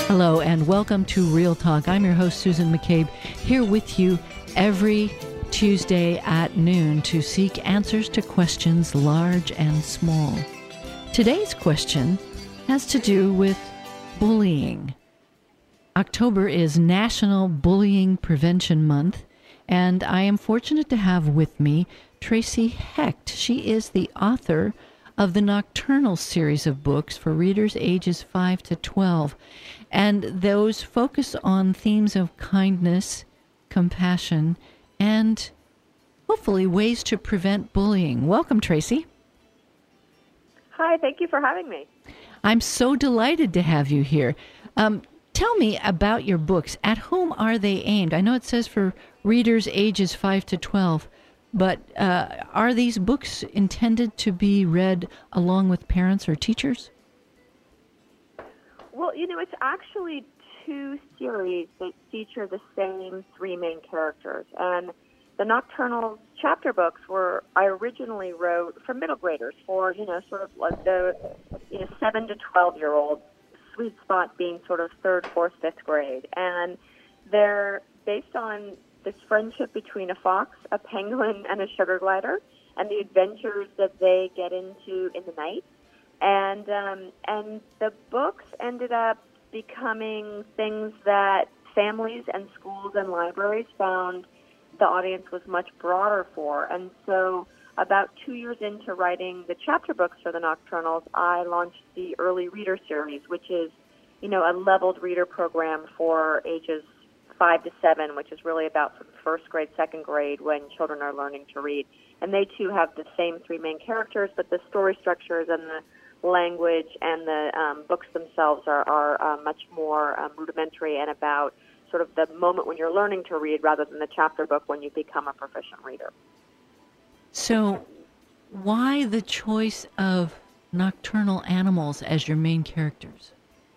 Hello and welcome to Real Talk. I'm your host, Susan McCabe, here with you every Tuesday at noon to seek answers to questions large and small. Today's question has to do with bullying. October is National Bullying Prevention Month, and I am fortunate to have with me Tracy Hecht. She is the author of the Nocturnal series of books for readers ages 5 to 12. And those focus on themes of kindness, compassion, and hopefully ways to prevent bullying. Welcome, Tracy. Hi, thank you for having me. I'm so delighted to have you here. Tell me about your books. At whom are they aimed? I know it says for readers ages 5 to 12, but are these books intended to be read along with parents or teachers? Well, it's actually two series that feature the same three main characters. And the Nocturnal chapter books I originally wrote for middle graders, for, sort of like the 7 to 12-year-old, sweet spot being sort of 3rd, 4th, 5th grade. And they're based on this friendship between a fox, a penguin, and a sugar glider, and the adventures that they get into in the night. And the books ended up becoming things that families and schools and libraries found the audience was much broader for. And so about 2 years into writing the chapter books for the Nocturnals, I launched the Early Reader series, which is, a leveled reader program for ages 5 to 7, which is really about from 1st grade, 2nd grade, when children are learning to read. And they, too, have the same three main characters, but the story structures and the language and the books themselves are much more rudimentary and about sort of the moment when you're learning to read rather than the chapter book when you become a proficient reader. So why the choice of nocturnal animals as your main characters?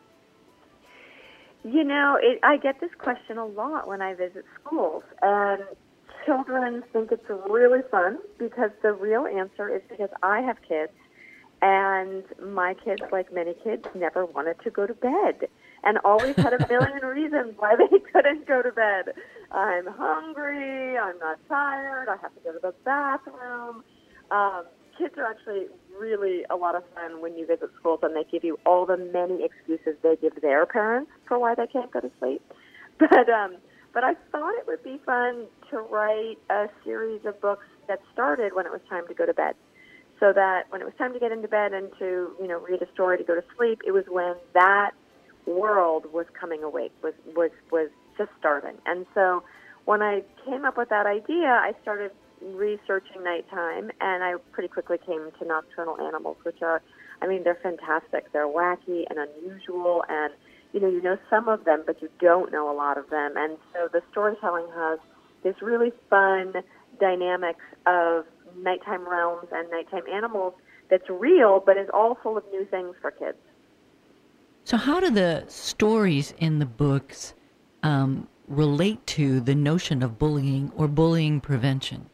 I get this question a lot when I visit schools, and children think it's really fun because the real answer is because I have kids, and my kids, like many kids, never wanted to go to bed and always had a million reasons why they couldn't go to bed. I'm hungry, I'm not tired, I have to go to the bathroom. Kids are actually really a lot of fun when you visit schools, and they give you all the many excuses they give their parents for why they can't go to sleep. But I thought it would be fun to write a series of books that started when it was time to go to bed, so that when it was time to get into bed and to read a story to go to sleep, it was when that world was coming awake, was just starting. And so when I came up with that idea, I started researching nighttime, and I pretty quickly came to nocturnal animals, which are, they're fantastic. They're wacky and unusual, and you know some of them, but you don't know a lot of them. And so the storytelling has this really fun dynamic of nighttime realms and nighttime animals that's real, but is all full of new things for kids. So how do the stories in the books relate to the notion of bullying or bullying prevention?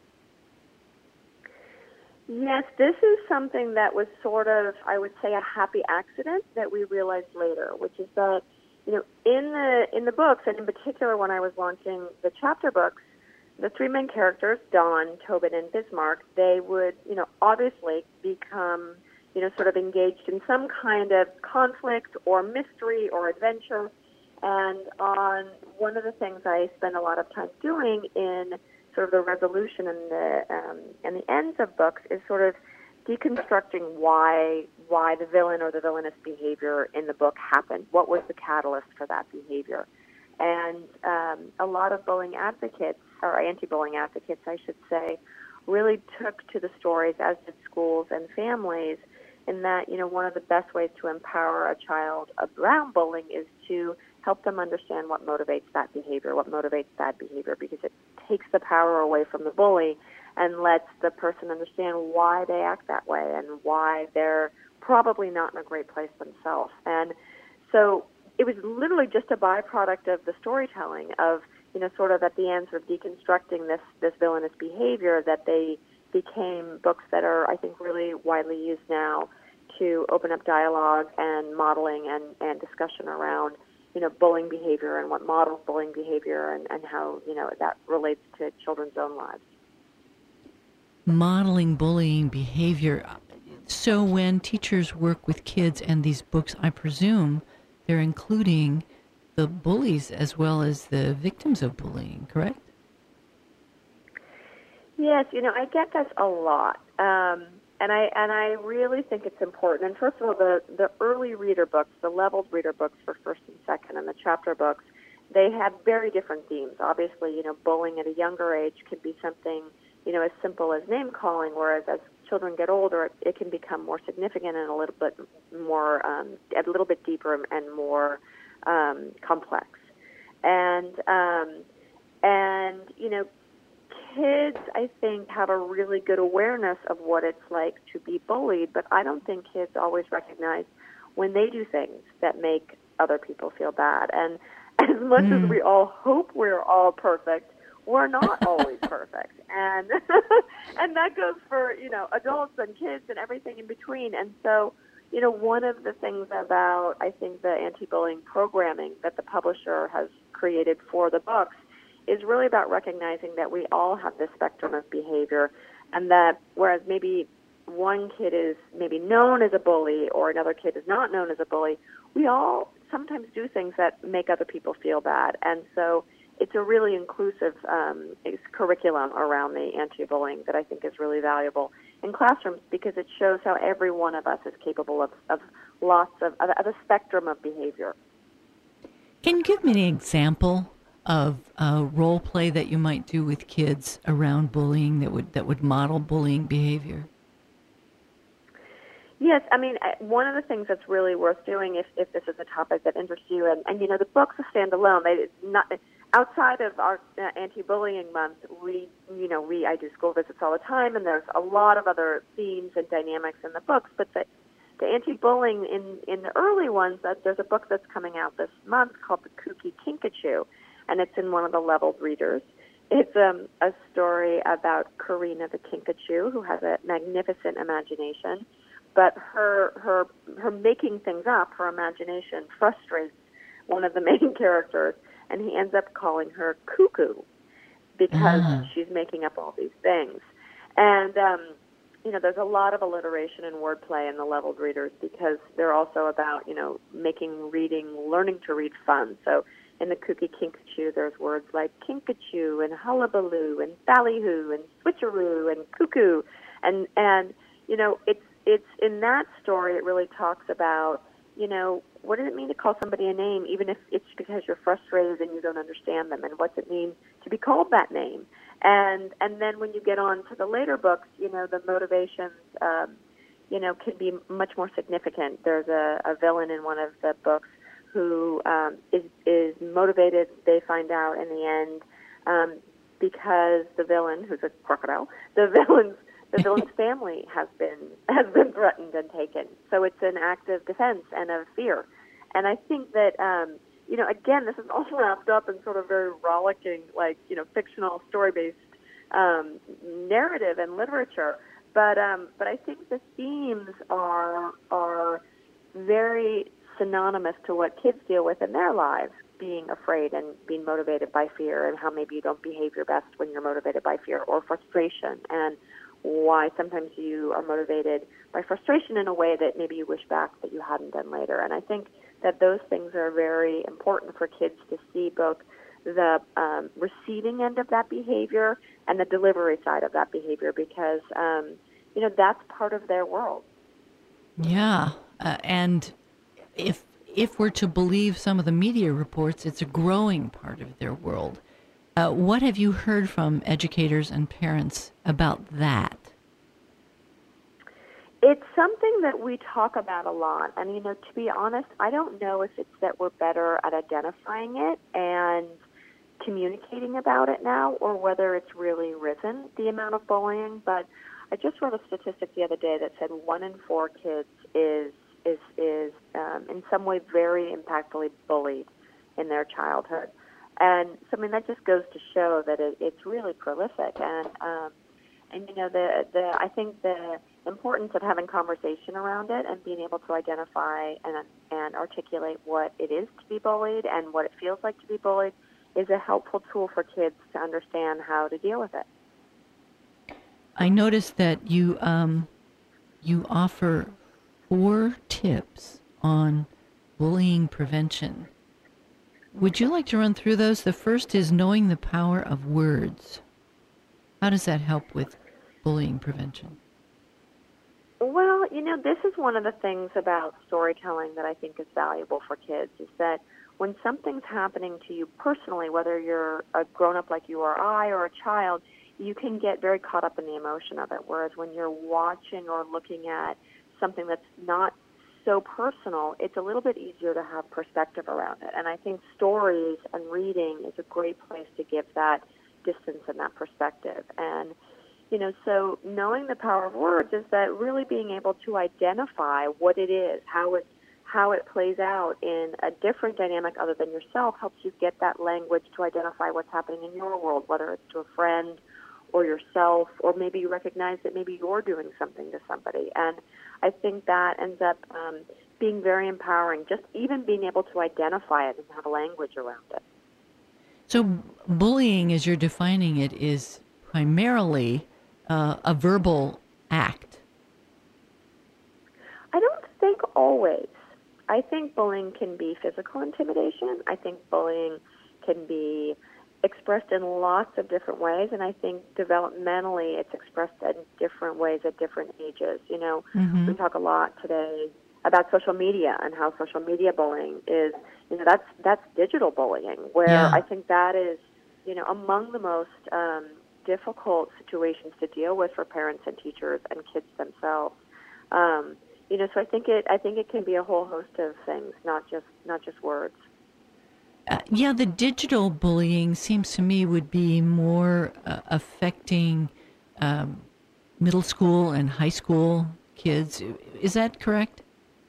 Yes, this is something that was sort of, I would say, a happy accident that we realized later, which is that, in the books, and in particular when I was launching the chapter books, the three main characters, Dawn, Tobin, and Bismarck, they would, obviously become, sort of engaged in some kind of conflict or mystery or adventure. And on one of the things I spend a lot of time doing in sort of the resolution and the ends of books is sort of deconstructing why the villain or the villainous behavior in the book happened. What was the catalyst for that behavior? And a lot of bullying advocates, or anti-bullying advocates, I should say, really took to the stories, as did schools and families, in that, one of the best ways to empower a child around bullying is to help them understand what motivates that behavior, what motivates bad behavior, because it takes the power away from the bully and lets the person understand why they act that way and why they're probably not in a great place themselves. And so it was literally just a byproduct of the storytelling of, sort of at the end, sort of deconstructing this villainous behavior, that they became books that are, I think, really widely used now to open up dialogue and modeling and discussion around bullying behavior and what models bullying behavior and how, that relates to children's own lives. Modeling bullying behavior. So when teachers work with kids and these books, I presume they're including the bullies as well as the victims of bullying, correct? Yes, I get this a lot. And I really think it's important. And first of all, the early reader books, the leveled reader books for first and second, and the chapter books, they have very different themes. Obviously, bullying at a younger age could be something, as simple as name calling, whereas as children get older, it can become more significant and a little bit more, a little bit deeper and more complex. And kids, I think, have a really good awareness of what it's like to be bullied, but I don't think kids always recognize when they do things that make other people feel bad. And as much as we all hope we're all perfect, we're not always perfect. And and that goes for, adults and kids and everything in between. And so, one of the things about, I think, the anti-bullying programming that the publisher has created for the books is really about recognizing that we all have this spectrum of behavior, and that whereas maybe one kid is maybe known as a bully or another kid is not known as a bully, we all sometimes do things that make other people feel bad. And so it's a really inclusive curriculum around the anti-bullying that I think is really valuable in classrooms, because it shows how every one of us is capable of lots of a spectrum of behavior. Can you give me an example of a role play that you might do with kids around bullying that would model bullying behavior? Yes, I mean, one of the things that's really worth doing if this is a topic that interests you, and the books stand alone. Outside of our anti-bullying month, I do school visits all the time, and there's a lot of other themes and dynamics in the books. But the anti-bullying in the early ones, there's a book that's coming out this month called The Kooky Kinkajou, and it's in one of the leveled readers. It's a story about Karina the Kinkajou, who has a magnificent imagination, but her making things up, her imagination, frustrates one of the main characters, and he ends up calling her Cuckoo because she's making up all these things. And, there's a lot of alliteration and wordplay in the leveled readers because they're also about, making learning to read fun. So in the Kooky Kinkajou, there's words like kinkajou and hullabaloo and ballyhoo and switcheroo and cuckoo. And it's in that story, it really talks about, what does it mean to call somebody a name, even if it's because you're frustrated and you don't understand them, and what's it mean to be called that name? And then when you get on to the later books, the motivations, can be much more significant. There's a villain in one of the books who is motivated, they find out in the end, because the villain, who's a crocodile, the villain's family has been threatened and taken. So it's an act of defense and of fear. And I think that, again, this is all wrapped up in sort of very rollicking, fictional story-based narrative and literature. But I think the themes are very synonymous to what kids deal with in their lives, being afraid and being motivated by fear, and how maybe you don't behave your best when you're motivated by fear, or frustration, and why sometimes you are motivated by frustration in a way that maybe you wish back that you hadn't done later. And I think that those things are very important for kids to see, both the receiving end of that behavior and the delivery side of that behavior, because, that's part of their world. Yeah, and if we're to believe some of the media reports, it's a growing part of their world. What have you heard from educators and parents about that? It's something that we talk about a lot. And, to be honest, I don't know if it's that we're better at identifying it and communicating about it now, or whether it's really risen, the amount of bullying. But I just read a statistic the other day that said 1 in 4 kids is in some way very impactfully bullied in their childhood. And so, that just goes to show that it's really prolific. And I think the importance of having conversation around it and being able to identify and articulate what it is to be bullied and what it feels like to be bullied is a helpful tool for kids to understand how to deal with it. I noticed that you offer 4 tips on bullying prevention. Would you like to run through those? The first is knowing the power of words. How does that help with bullying prevention? Well, this is one of the things about storytelling that I think is valuable for kids, is that when something's happening to you personally, whether you're a grown-up like you or I or a child, you can get very caught up in the emotion of it, whereas when you're watching or looking at something that's not so personal, it's a little bit easier to have perspective around it. And I think stories and reading is a great place to give that distance and that perspective. And, so knowing the power of words is that really being able to identify what it is, how it plays out in a different dynamic other than yourself helps you get that language to identify what's happening in your world, whether it's to a friend or yourself, or maybe you recognize that maybe you're doing something to somebody. And I think that ends up being very empowering, just even being able to identify it and have a language around it. So bullying, as you're defining it, is primarily a verbal act. I don't think always. I think bullying can be physical intimidation. I think bullying can be expressed in lots of different ways, and I think developmentally it's expressed in different ways at different ages. We talk a lot today about social media and how social media bullying is, that's digital bullying, where I think that is, among the most difficult situations to deal with for parents and teachers and kids themselves. So I think it can be a whole host of things, not just words. The digital bullying seems to me would be more affecting middle school and high school kids. Is that correct?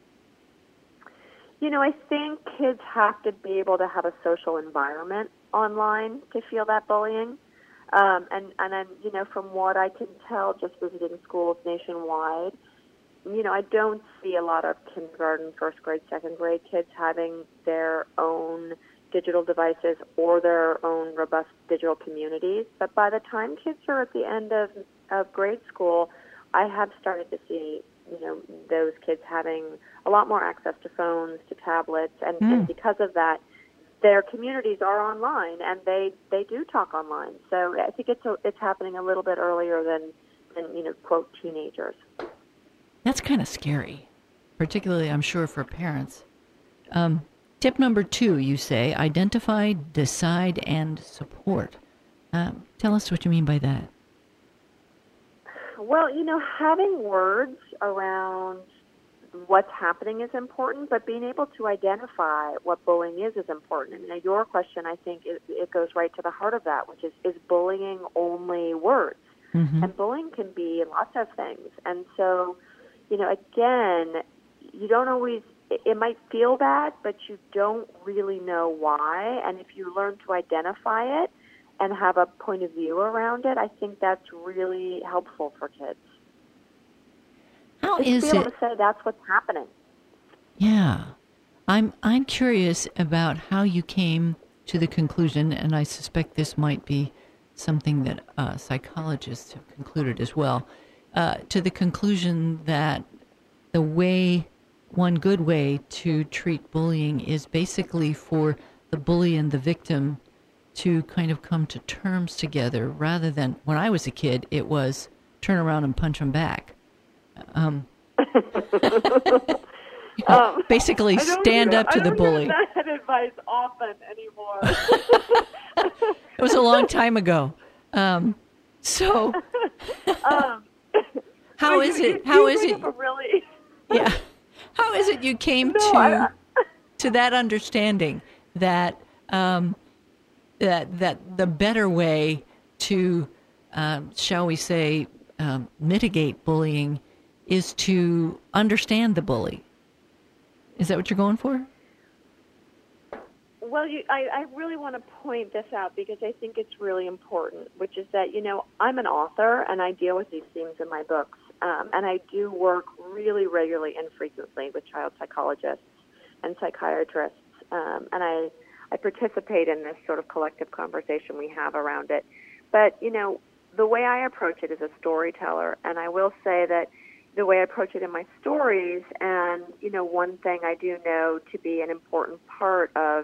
I think kids have to be able to have a social environment online to feel that bullying. And then, from what I can tell, just visiting schools nationwide, I don't see a lot of kindergarten, first grade, second grade kids having their own digital devices or their own robust digital communities. But by the time kids are at the end of grade school, I have started to see, those kids having a lot more access to phones, to tablets, and because of that, their communities are online and they do talk online. So I think it's happening a little bit earlier than quote teenagers. That's kind of scary, particularly I'm sure for parents. Tip number 2, you say, identify, decide, and support. Tell us what you mean by that. Well, having words around what's happening is important, but being able to identify what bullying is important. And your question, I think, it goes right to the heart of that, which is bullying only words? Mm-hmm. And bullying can be lots of things. And so, again, you don't always, it might feel bad, but you don't really know why. And if you learn to identify it and have a point of view around it, I think that's really helpful for kids. How just is to be able it? To say that's what's happening. Yeah. I'm curious about how you came to the conclusion, and I suspect this might be something that psychologists have concluded as well, to the conclusion that one good way to treat bullying is basically for the bully and the victim to kind of come to terms together, rather than, when I was a kid, it was turn around and punch them back. Basically stand up to the bully. I don't hear that advice often anymore. It was a long time ago. So how is it? Yeah. How is it you came to that understanding that that the better way to, shall we say, mitigate bullying is to understand the bully? Is that what you're going for? Well, I really want to point this out because I think it's really important, which is that, I'm an author and I deal with these themes in my books. And I do work really regularly and frequently with child psychologists and psychiatrists. And I participate in this sort of collective conversation we have around it. But, the way I approach it is a storyteller. And I will say that the way I approach it in my stories, and, one thing I do know to be an important part of,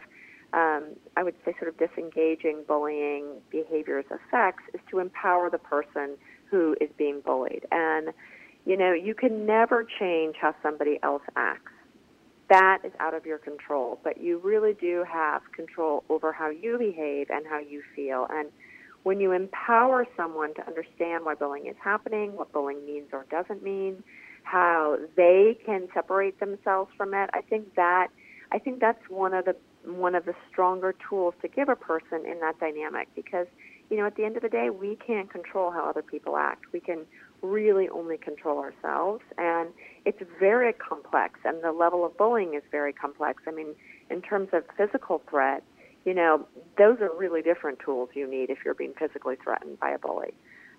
I would say, sort of disengaging bullying behavior's effects is to empower the person who is being bullied. And, you can never change how somebody else acts. That is out of your control, but you really do have control over how you behave and how you feel. And when you empower someone to understand why bullying is happening, what bullying means or doesn't mean, how they can separate themselves from it, I think that's one of the stronger tools to give a person in that dynamic, because at the end of the day, we can't control how other people act. We can really only control ourselves, and it's very complex, and the level of bullying is very complex. I mean, in terms of physical threat, those are really different tools you need if you're being physically threatened by a bully.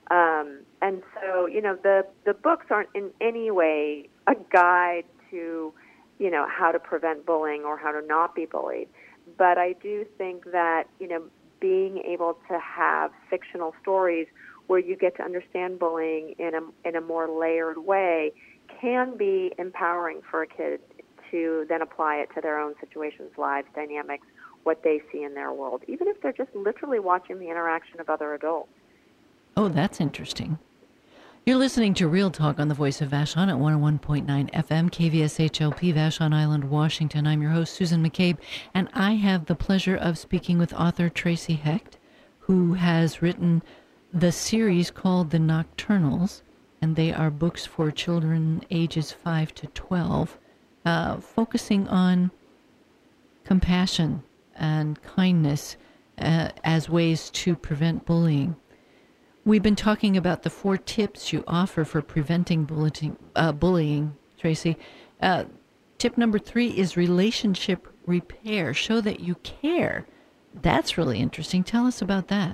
And so, the books aren't in any way a guide to, how to prevent bullying or how to not be bullied. But I do think that, being able to have fictional stories where you get to understand bullying in a more layered way can be empowering for a kid to then apply it to their own situations, lives, dynamics, what they see in their world, even if they're just literally watching the interaction of other adults. Oh, that's interesting. You're listening to Real Talk on the Voice of Vashon at 101.9 FM, KVSHLP, Vashon Island, Washington. I'm your host, Susan McCabe, and I have the pleasure of speaking with author Tracy Hecht, who has written the series called The Nocturnals, and they are books for children ages 5 to 12, focusing on compassion and kindness as ways to prevent bullying. We've been talking about the 4 tips you offer for preventing bullying, Tracy. Tip number 3 is relationship repair. Show that you care. That's really interesting. Tell us about that.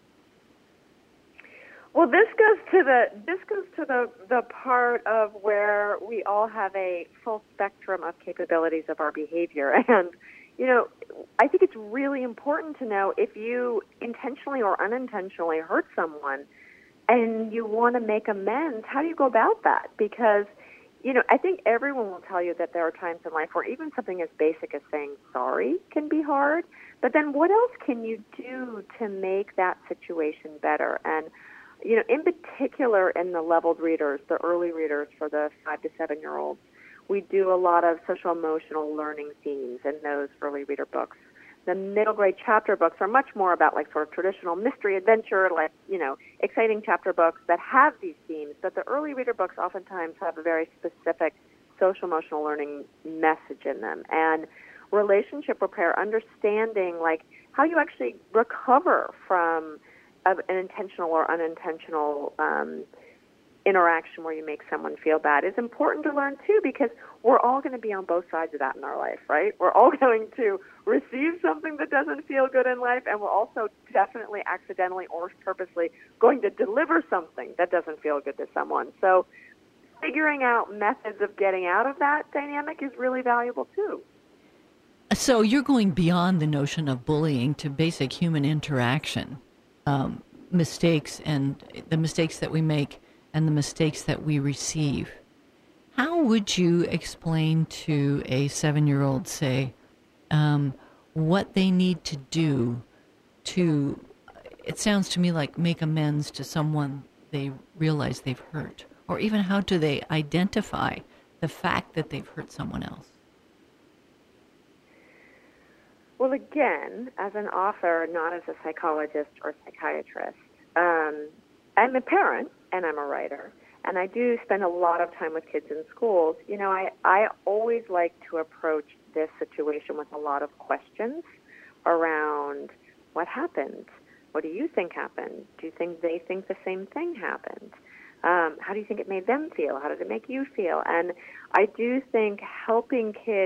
Well, this goes to the part of where we all have a full spectrum of capabilities of our behavior. And, I think it's really important to know if you intentionally or unintentionally hurt someone and you want to make amends, how do you go about that? Because, I think everyone will tell you that there are times in life where even something as basic as saying sorry can be hard. But then what else can you do to make that situation better? And, in particular in the leveled readers, the early readers for the 5 to 7-year-olds, we do a lot of social-emotional learning themes in those early reader books. The middle grade chapter books are much more about sort of traditional mystery adventure, exciting chapter books that have these themes. But the early reader books oftentimes have a very specific social-emotional learning message in them. And relationship repair, understanding how you actually recover from an intentional or unintentional interaction where you make someone feel bad is important to learn too, because we're all going to be on both sides of that in our life, right? We're all going to receive something that doesn't feel good in life, and we're also definitely accidentally or purposely going to deliver something that doesn't feel good to someone. So figuring out methods of getting out of that dynamic is really valuable too. So you're going beyond the notion of bullying to basic human interaction, mistakes and the mistakes that we make and the mistakes that we receive. How would you explain to a 7-year-old, say, what they need to do to, it sounds to me like make amends to someone they realize they've hurt? Or even how do they identify the fact that they've hurt someone else? Well, again, as an author, not as a psychologist or psychiatrist, I'm a parent and I'm a writer, and I do spend a lot of time with kids in schools. I always like to approach this situation with a lot of questions around what happened. What do you think happened? Do you think they think the same thing happened? How do you think it made them feel? How did it make you feel? And I do think helping kids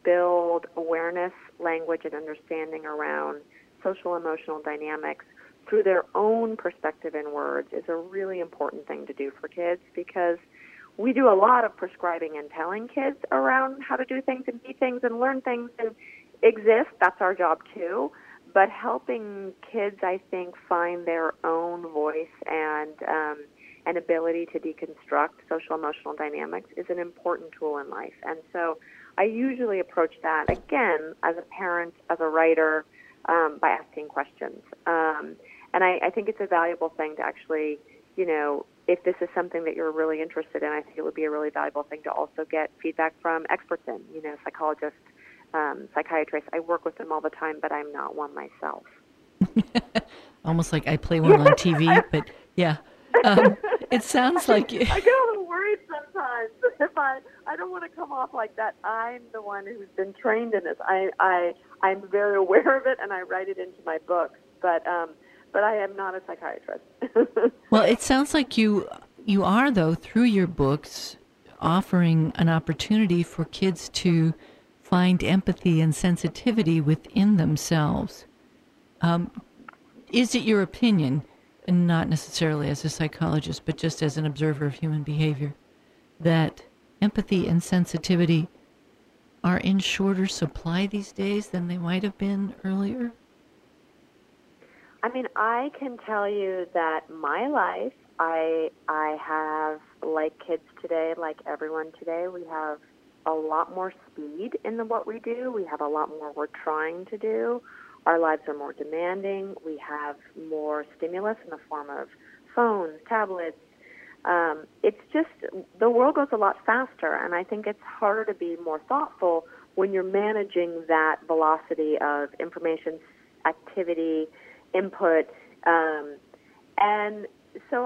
build awareness, language, and understanding around social emotional dynamics through their own perspective and words is a really important thing to do for kids, because we do a lot of prescribing and telling kids around how to do things and be things and learn things and exist. That's our job too. But helping kids, I think, find their own voice and an ability to deconstruct social emotional dynamics is an important tool in life. And so I usually approach that, again, as a parent, as a writer, by asking questions. And I think it's a valuable thing to actually, if this is something that you're really interested in, I think it would be a really valuable thing to also get feedback from experts in, psychologists, psychiatrists. I work with them all the time, but I'm not one myself. Almost like I play one on TV, but yeah. It sounds like... I get a little worried sometimes if I don't want to come off like that. I'm the one who's been trained in this. I'm very aware of it, and I write it into my books, but I am not a psychiatrist. Well, it sounds like you are, though, through your books, offering an opportunity for kids to find empathy and sensitivity within themselves. Is it your opinion, and not necessarily as a psychologist, but just as an observer of human behavior, that empathy and sensitivity are in shorter supply these days than they might have been earlier? I mean, I can tell you that my life, I have, like kids today, like everyone today, we have a lot more speed in what we do. We have a lot more we're trying to do. Our lives are more demanding. We have more stimulus in the form of phones, tablets. It's just, the world goes a lot faster, and I think it's harder to be more thoughtful when you're managing that velocity of information, activity, input. And so,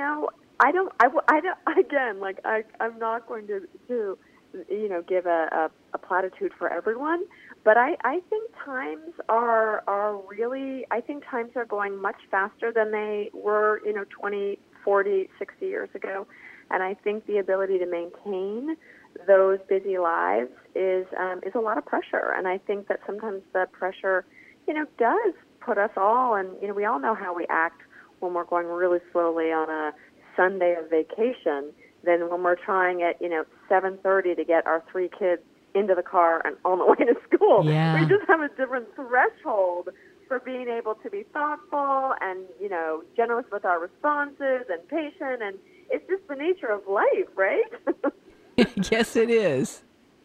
I'm not going to give a platitude for everyone, but I think times are really, I think times are going much faster than they were, 20, 40, 60 years ago. And I think the ability to maintain those busy lives is a lot of pressure. And I think that sometimes the pressure, does put us all, and, we all know how we act when we're going really slowly on a Sunday of vacation than when we're trying at, 7:30 to get our 3 kids into the car and on the way to school. Yeah. We just have a different threshold for being able to be thoughtful and, generous with our responses and patient, and it's just the nature of life, right? Yes, it is.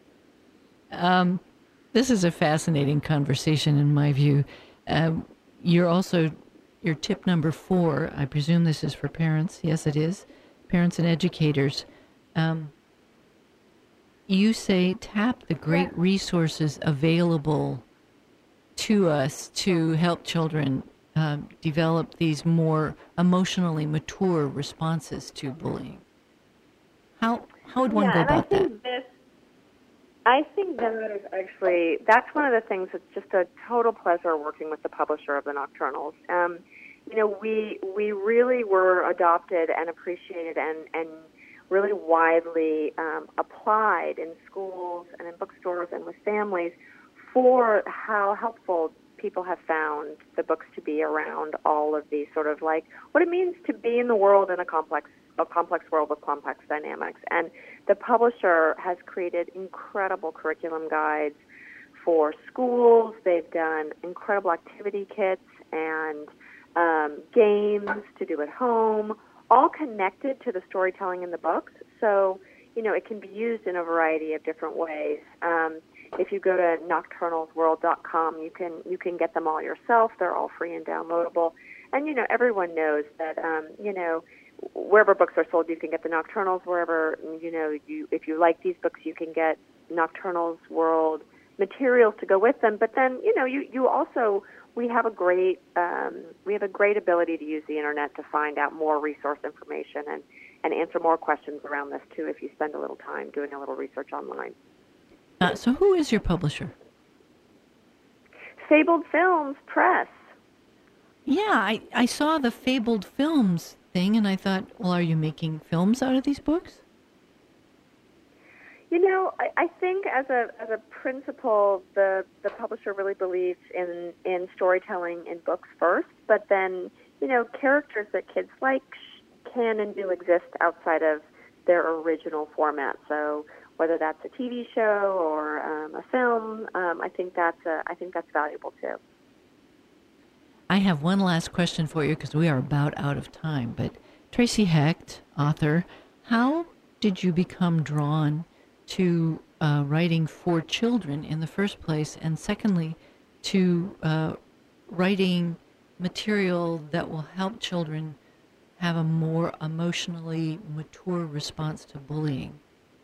This is a fascinating conversation in my view. Your tip number 4, I presume this is for parents. Yes, it is. Parents and educators. You say tap the great resources available to us to help children develop these more emotionally mature responses to bullying. How would one go about that? I think that is actually, that's one of the things that's just a total pleasure working with the publisher of the Nocturnals. We really were adopted and appreciated and really widely applied in schools and in bookstores and with families for how helpful people have found the books to be around all of these sort of like what it means to be in the world in a complex world with complex dynamics. And the publisher has created incredible curriculum guides for schools. They've done incredible activity kits and games to do at home, all connected to the storytelling in the books. So, it can be used in a variety of different ways. If you go to nocturnalsworld.com, you can get them all yourself. They're all free and downloadable. And, everyone knows that, wherever books are sold, you can get the Nocturnals. Wherever, if you like these books, you can get Nocturnals World materials to go with them. But then, you also, we have a great ability to use the internet to find out more resource information and answer more questions around this too if you spend a little time doing a little research online. So who is your publisher? Fabled Films Press. Yeah, I saw the Fabled Films thing, and I thought, well, are you making films out of these books? I think as a principle, the publisher really believes in storytelling in books first, but then, characters that kids like can and do exist outside of their original format. So whether that's a TV show or a film, I think that's valuable too. I have one last question for you because we are about out of time. But Tracy Hecht, author, how did you become drawn to writing for children in the first place, and secondly, to writing material that will help children have a more emotionally mature response to bullying?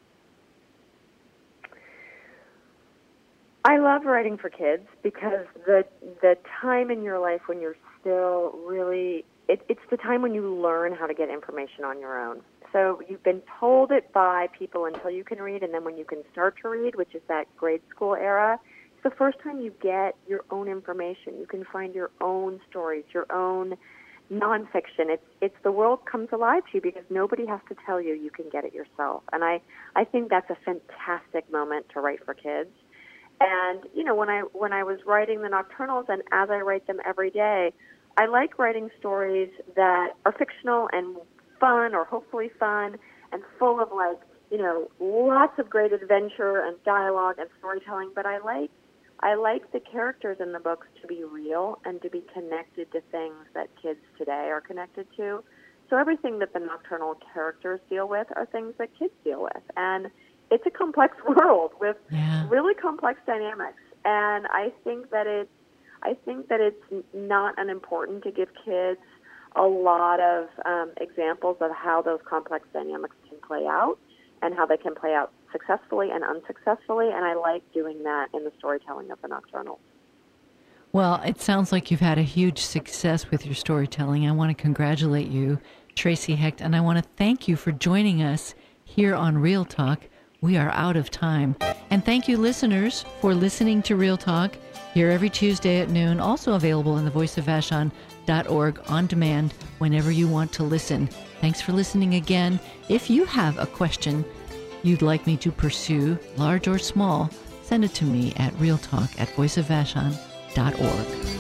I love writing for kids because the time in your life when you're still really, it's the time when you learn how to get information on your own. So you've been told it by people until you can read, and then when you can start to read, which is that grade school era, it's the first time you get your own information. You can find your own stories, your own nonfiction. It's the world comes alive to you because nobody has to tell you. You can get it yourself. And I think that's a fantastic moment to write for kids. And, when I was writing the Nocturnals, and as I write them every day, I like writing stories that are fictional and fun, or hopefully fun, and full of lots of great adventure and dialogue and storytelling. But I like the characters in the books to be real and to be connected to things that kids today are connected to. So everything that the Nocturnal characters deal with are things that kids deal with. And it's a complex world with really complex dynamics. And I think that it's not unimportant to give kids a lot of examples of how those complex dynamics can play out and how they can play out successfully and unsuccessfully. And I like doing that in the storytelling of the Nocturnals. Well, it sounds like you've had a huge success with your storytelling. I want to congratulate you, Tracy Hecht, and I want to thank you for joining us here on Real Talk. We are out of time. And thank you, listeners, for listening to Real Talk here every Tuesday at noon, also available on the voiceofvashon.org on demand whenever you want to listen. Thanks for listening again. If you have a question you'd like me to pursue, large or small, send it to me at realtalk@voiceofvashon.org.